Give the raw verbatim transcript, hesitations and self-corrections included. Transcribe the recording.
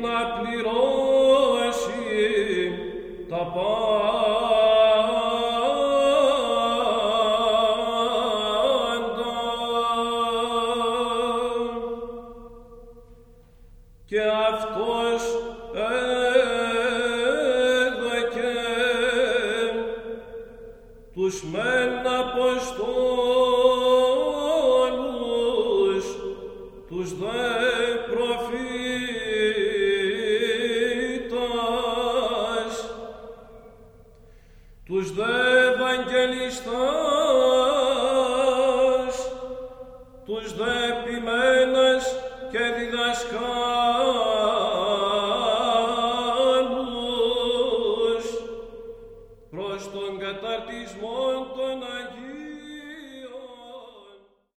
να πληρώσει τα πάντα. Και αυτός έδωκε τους μεν Αποστόλους, τους δε προφήτας, τους δε Ευαγγελιστάς, τους δε ποιμένας και διδασκάλους.